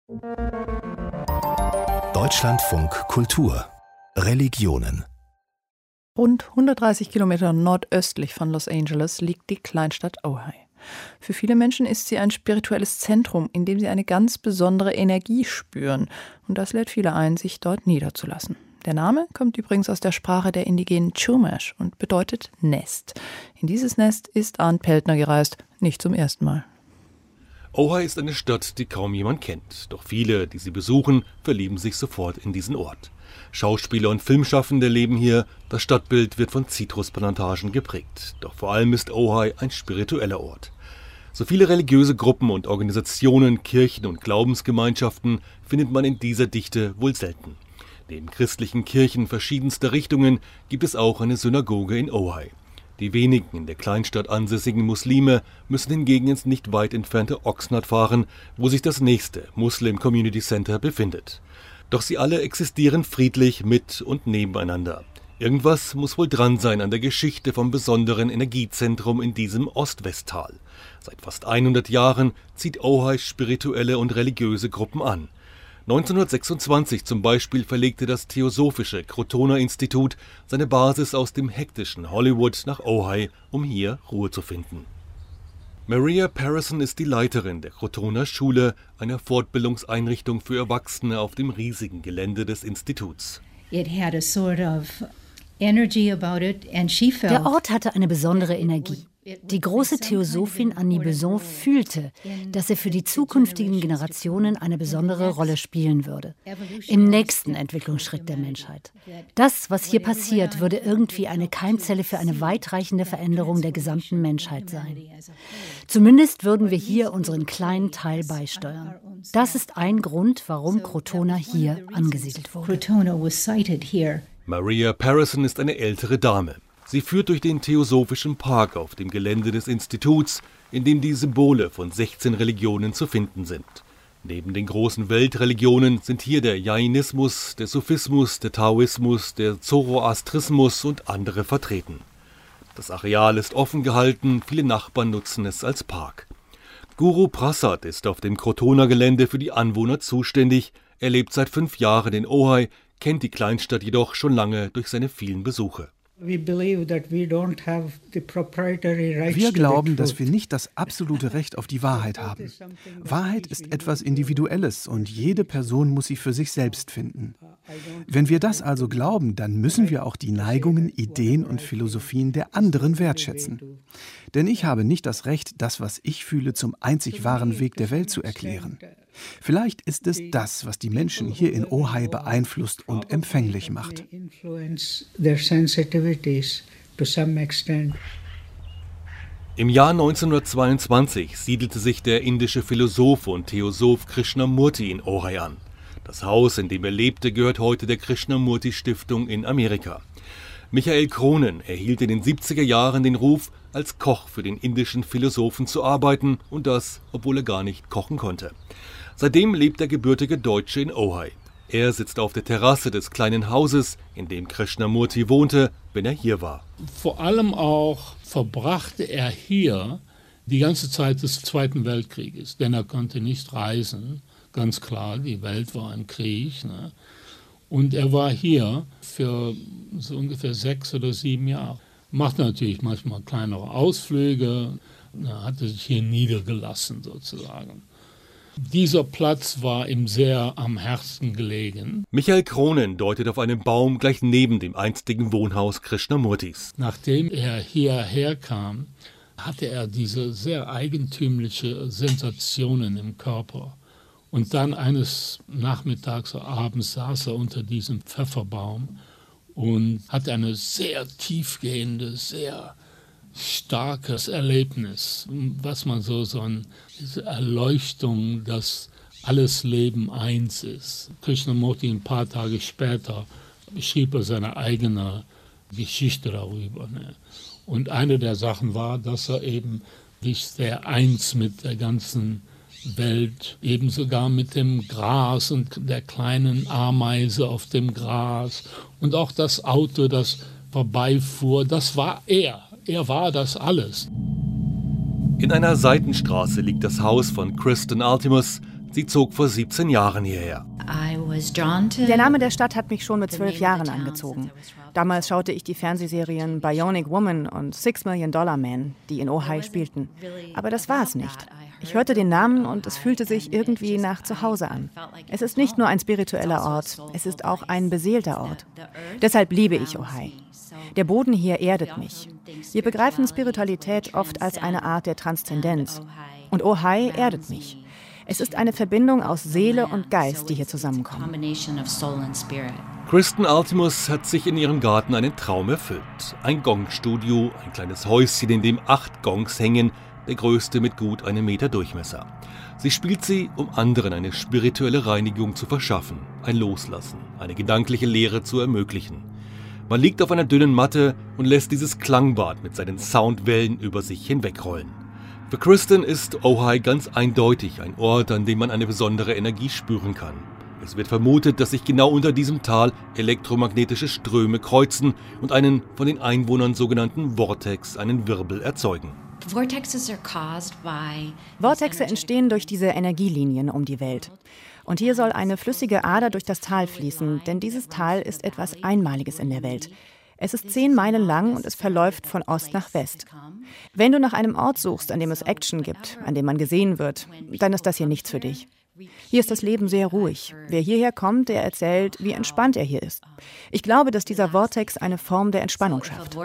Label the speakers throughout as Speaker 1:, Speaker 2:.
Speaker 1: Deutschlandfunk Kultur Religionen.
Speaker 2: Rund 130 Kilometer nordöstlich von Los Angeles liegt die Kleinstadt Ojai. Für viele Menschen ist sie ein spirituelles Zentrum, in dem sie eine ganz besondere Energie spüren. Und das lädt viele ein, sich dort niederzulassen. Der Name kommt übrigens aus der Sprache der indigenen Chumash und bedeutet Nest. In dieses Nest ist Arndt Peltner gereist, nicht zum ersten Mal.
Speaker 3: Ojai ist eine Stadt, die kaum jemand kennt. Doch viele, die sie besuchen, verlieben sich sofort in diesen Ort. Schauspieler und Filmschaffende leben hier. Das Stadtbild wird von Zitrusplantagen geprägt. Doch vor allem ist Ojai ein spiritueller Ort. So viele religiöse Gruppen und Organisationen, Kirchen und Glaubensgemeinschaften findet man in dieser Dichte wohl selten. Neben christlichen Kirchen verschiedenster Richtungen gibt es auch eine Synagoge in Ojai. Die wenigen in der Kleinstadt ansässigen Muslime müssen hingegen ins nicht weit entfernte Oxnard fahren, wo sich das nächste Muslim Community Center befindet. Doch sie alle existieren friedlich mit und nebeneinander. Irgendwas muss wohl dran sein an der Geschichte vom besonderen Energiezentrum in diesem Ost-West-Tal. Seit fast 100 Jahren zieht Ojai spirituelle und religiöse Gruppen an. 1926 zum Beispiel verlegte das Theosophische Crotona-Institut seine Basis aus dem hektischen Hollywood nach Ojai, um hier Ruhe zu finden. Maria Parison ist die Leiterin der Crotona-Schule, einer Fortbildungseinrichtung für Erwachsene auf dem riesigen Gelände des Instituts.
Speaker 4: Der Ort hatte eine besondere Energie. Die große Theosophin Annie Besant fühlte, dass er für die zukünftigen Generationen eine besondere Rolle spielen würde. Im nächsten Entwicklungsschritt der Menschheit. Das, was hier passiert, würde irgendwie eine Keimzelle für eine weitreichende Veränderung der gesamten Menschheit sein. Zumindest würden wir hier unseren kleinen Teil beisteuern. Das ist ein Grund, warum Crotona hier angesiedelt wurde.
Speaker 3: Maria Parison ist eine ältere Dame. Sie führt durch den Theosophischen Park auf dem Gelände des Instituts, in dem die Symbole von 16 Religionen zu finden sind. Neben den großen Weltreligionen sind hier der Jainismus, der Sufismus, der Taoismus, der Zoroastrismus und andere vertreten. Das Areal ist offen gehalten, viele Nachbarn nutzen es als Park. Guru Prasad ist auf dem Crotona-Gelände für die Anwohner zuständig. Er lebt seit 5 Jahren in Ojai, kennt die Kleinstadt jedoch schon lange durch seine vielen Besuche.
Speaker 5: Wir glauben, dass wir nicht das absolute Recht auf die Wahrheit haben. Wahrheit ist etwas Individuelles und jede Person muss sie für sich selbst finden. Wenn wir das also glauben, dann müssen wir auch die Neigungen, Ideen und Philosophien der anderen wertschätzen. Denn ich habe nicht das Recht, das, was ich fühle, zum einzig wahren Weg der Welt zu erklären. Vielleicht ist es das, was die Menschen hier in Ojai beeinflusst und empfänglich macht.
Speaker 3: Im Jahr 1922 siedelte sich der indische Philosoph und Theosoph Krishnamurti in Ojai an. Das Haus, in dem er lebte, gehört heute der Krishnamurti-Stiftung in Amerika. Michael Cronin erhielt in den 70er Jahren den Ruf, als Koch für den indischen Philosophen zu arbeiten, und das, obwohl er gar nicht kochen konnte. Seitdem lebt der gebürtige Deutsche in Ojai. Er sitzt auf der Terrasse des kleinen Hauses, in dem Krishnamurti wohnte, wenn er hier war.
Speaker 6: Vor allem auch verbrachte er hier die ganze Zeit des Zweiten Weltkrieges, denn er konnte nicht reisen, ganz klar, die Welt war im Krieg. Ne? Und er war hier für so ungefähr 6 oder 7 Jahre. Machte natürlich manchmal kleinere Ausflüge, er hatte sich hier niedergelassen sozusagen. Dieser Platz war ihm sehr am Herzen gelegen.
Speaker 3: Michael Cronin deutet auf einen Baum gleich neben dem einstigen Wohnhaus Krishnamurtis.
Speaker 6: Nachdem er hierher kam, hatte er diese sehr eigentümliche Sensationen im Körper. Und dann eines Nachmittags oder abends saß er unter diesem Pfefferbaum und hatte eine sehr tiefgehende, sehr starkes Erlebnis, was man diese Erleuchtung, dass alles Leben eins ist. Krishnamurti ein paar Tage später schrieb er seine eigene Geschichte darüber. Ne? Und eine der Sachen war, dass er eben sich sehr eins mit der ganzen Welt, eben sogar mit dem Gras und der kleinen Ameise auf dem Gras und auch das Auto, das vorbeifuhr, das war er. Er war das alles.
Speaker 3: In einer Seitenstraße liegt das Haus von Kristen Altimus. Sie zog vor 17 Jahren hierher.
Speaker 7: Der Name der Stadt hat mich schon mit 12 Jahren angezogen. Damals schaute ich die Fernsehserien Bionic Woman und $6 Million Man, die in Ojai spielten. Aber das war es nicht. Ich hörte den Namen und es fühlte sich irgendwie nach Zuhause an. Es ist nicht nur ein spiritueller Ort, es ist auch ein beseelter Ort. Deshalb liebe ich Ojai. Der Boden hier erdet mich. Wir begreifen Spiritualität oft als eine Art der Transzendenz. Und Ojai erdet mich. Es ist eine Verbindung aus Seele und Geist, die hier zusammenkommen.
Speaker 3: Kristen Altimus hat sich in ihrem Garten einen Traum erfüllt. Ein Gongstudio, ein kleines Häuschen, in dem 8 Gongs hängen, der größte mit gut 1 Meter Durchmesser. Sie spielt sie, um anderen eine spirituelle Reinigung zu verschaffen, ein Loslassen, eine gedankliche Leere zu ermöglichen. Man liegt auf einer dünnen Matte und lässt dieses Klangbad mit seinen Soundwellen über sich hinwegrollen. Für Kristen ist Ojai ganz eindeutig ein Ort, an dem man eine besondere Energie spüren kann. Es wird vermutet, dass sich genau unter diesem Tal elektromagnetische Ströme kreuzen und einen von den Einwohnern sogenannten Vortex, einen Wirbel, erzeugen.
Speaker 7: Vortexe entstehen durch diese Energielinien um die Welt. Und hier soll eine flüssige Ader durch das Tal fließen, denn dieses Tal ist etwas Einmaliges in der Welt. Es ist 10 Meilen lang und es verläuft von Ost nach West. Wenn du nach einem Ort suchst, an dem es Action gibt, an dem man gesehen wird, dann ist das hier nichts für dich. Hier ist das Leben sehr ruhig. Wer hierher kommt, der erzählt, wie entspannt er hier ist. Ich glaube, dass dieser Vortex eine Form der Entspannung schafft.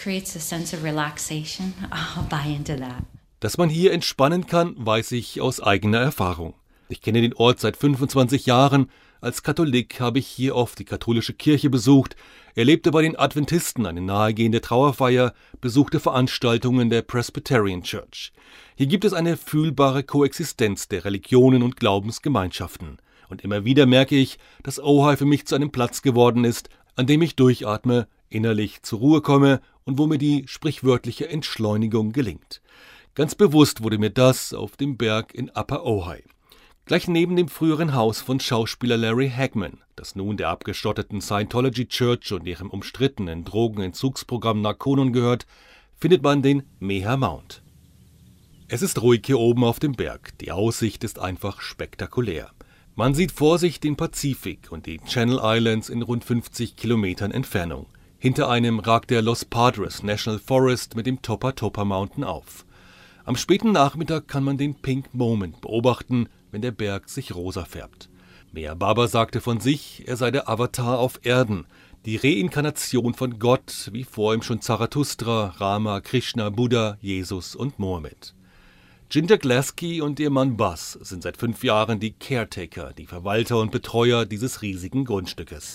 Speaker 3: Dass man hier entspannen kann, weiß ich aus eigener Erfahrung. Ich kenne den Ort seit 25 Jahren. Als Katholik habe ich hier oft die katholische Kirche besucht, erlebte bei den Adventisten eine nahegehende Trauerfeier, besuchte Veranstaltungen der Presbyterian Church. Hier gibt es eine fühlbare Koexistenz der Religionen und Glaubensgemeinschaften. Und immer wieder merke ich, dass Ojai für mich zu einem Platz geworden ist, an dem ich durchatme, innerlich zur Ruhe komme und wo mir die sprichwörtliche Entschleunigung gelingt. Ganz bewusst wurde mir das auf dem Berg in Upper Ojai. Gleich neben dem früheren Haus von Schauspieler Larry Hagman, das nun der abgestotteten Scientology Church und ihrem umstrittenen Drogenentzugsprogramm Narconon gehört, findet man den Meher Mount. Es ist ruhig hier oben auf dem Berg, die Aussicht ist einfach spektakulär. Man sieht vor sich den Pazifik und die Channel Islands in rund 50 Kilometern Entfernung. Hinter einem ragt der Los Padres National Forest mit dem Topa Topa Mountain auf. Am späten Nachmittag kann man den Pink Moment beobachten, wenn der Berg sich rosa färbt. Meher Baba sagte von sich, er sei der Avatar auf Erden, die Reinkarnation von Gott, wie vor ihm schon Zarathustra, Rama, Krishna, Buddha, Jesus und Mohammed. Ginger Glasky und ihr Mann Buzz sind seit 5 Jahren die Caretaker, die Verwalter und Betreuer dieses riesigen Grundstückes.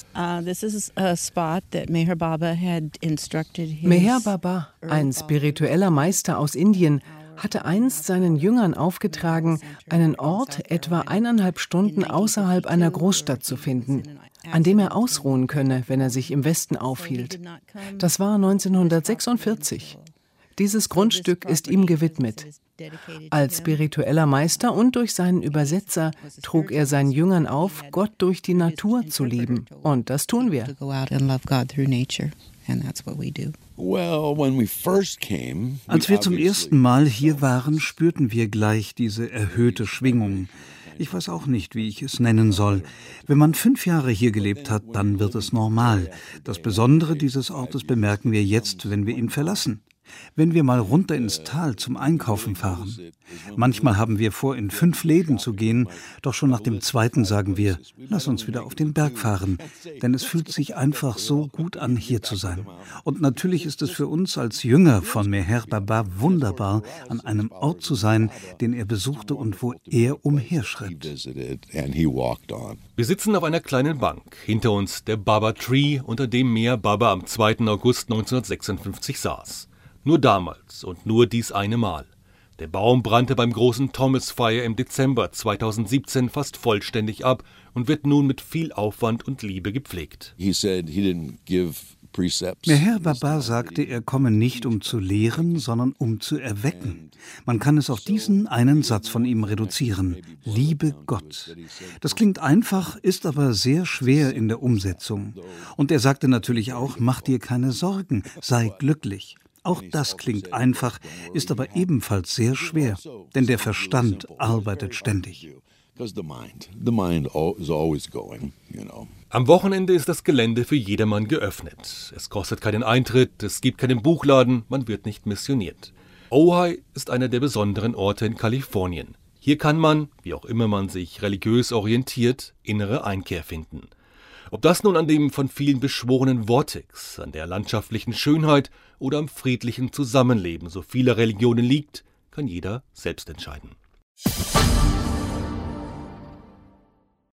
Speaker 8: Meher Baba, ein spiritueller Meister aus Indien, hatte einst seinen Jüngern aufgetragen, einen Ort etwa 1,5 Stunden außerhalb einer Großstadt zu finden, an dem er ausruhen könne, wenn er sich im Westen aufhielt. Das war 1946. Dieses Grundstück ist ihm gewidmet. Als spiritueller Meister und durch seinen Übersetzer trug er seinen Jüngern auf, Gott durch die Natur zu lieben. Und das tun wir.
Speaker 9: Als wir zum ersten Mal hier waren, spürten wir gleich diese erhöhte Schwingung. Ich weiß auch nicht, wie ich es nennen soll. Wenn man 5 Jahre hier gelebt hat, dann wird es normal. Das Besondere dieses Ortes bemerken wir jetzt, wenn wir ihn verlassen. Wenn wir mal runter ins Tal zum Einkaufen fahren. Manchmal haben wir vor, in 5 Läden zu gehen, doch schon nach dem 2. sagen wir, lass uns wieder auf den Berg fahren, denn es fühlt sich einfach so gut an, hier zu sein. Und natürlich ist es für uns als Jünger von Meher Baba wunderbar, an einem Ort zu sein, den er besuchte und wo er umherschritt.
Speaker 3: Wir sitzen auf einer kleinen Bank, hinter uns der Baba Tree, unter dem Meher Baba am 2. August 1956 saß. Nur damals und nur dies eine Mal. Der Baum brannte beim großen Thomas Fire im Dezember 2017 fast vollständig ab und wird nun mit viel Aufwand und Liebe gepflegt.
Speaker 9: Meher Baba sagte, er komme nicht, um zu lehren, sondern um zu erwecken. Man kann es auf diesen einen Satz von ihm reduzieren. Liebe Gott. Das klingt einfach, ist aber sehr schwer in der Umsetzung. Und er sagte natürlich auch, mach dir keine Sorgen, sei glücklich. Auch das klingt einfach, ist aber ebenfalls sehr schwer, denn der Verstand arbeitet ständig.
Speaker 3: Am Wochenende ist das Gelände für jedermann geöffnet. Es kostet keinen Eintritt, es gibt keinen Buchladen, man wird nicht missioniert. Ojai ist einer der besonderen Orte in Kalifornien. Hier kann man, wie auch immer man sich religiös orientiert, innere Einkehr finden. Ob das nun an dem von vielen beschworenen Vortex, an der landschaftlichen Schönheit oder am friedlichen Zusammenleben so vieler Religionen liegt, kann jeder selbst entscheiden.